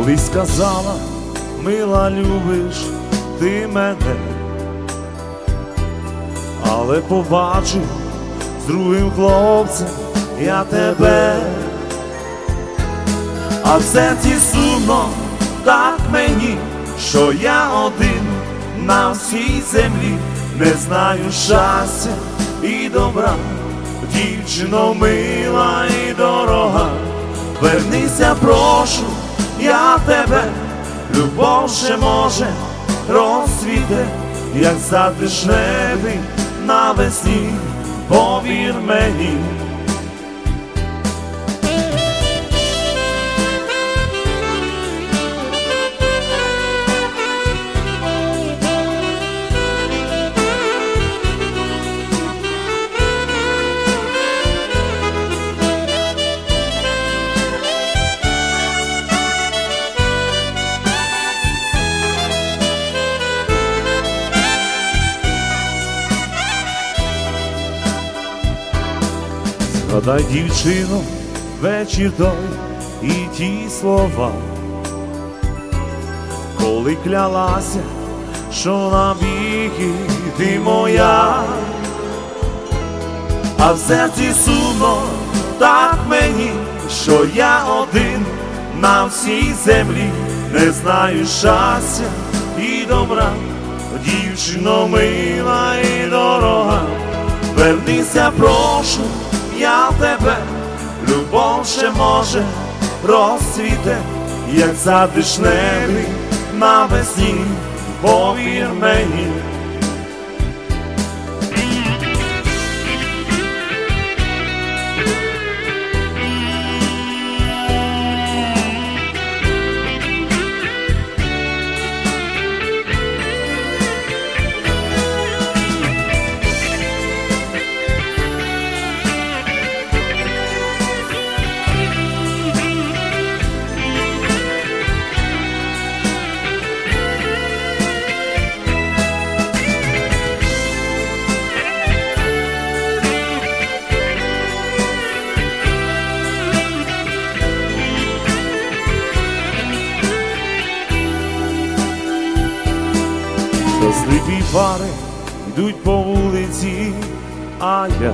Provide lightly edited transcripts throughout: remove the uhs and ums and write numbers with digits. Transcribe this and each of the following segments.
Колись сказала, мила, любиш ти мене, але побачив з другим хлопцем я тебе, а в серці сумно так мені, що я один на всій землі, не знаю щастя і добра. Дівчино мила і дорога, вернися, прошу я тебе, любов ще може розцвіте, як затишневий навесні, повір мені. Згадай, дівчино, вечір той і ті слова, коли клялася, що навіки ти моя, а в серці сумно так мені, що я один на всій землі, не знаю щастя і добра. Дівчино мила і дорога, вернися, прошу я тебе, любов ще може розцвіте, як затишневий навесні, повір мені. Щасливі пари йдуть по вулиці, а я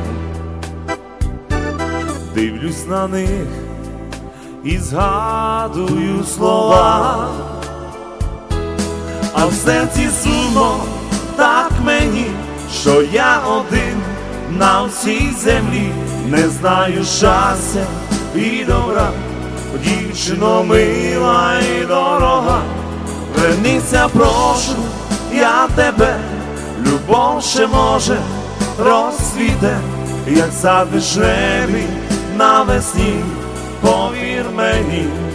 дивлюсь на них і згадую слова, а в серці сумно так мені, що я один на всій землі, не знаю щастя і добра. Дівчино мила і дорога, вернися, прошу я тебе, любов ще може розцвіте, як затишневий навесні, повір мені.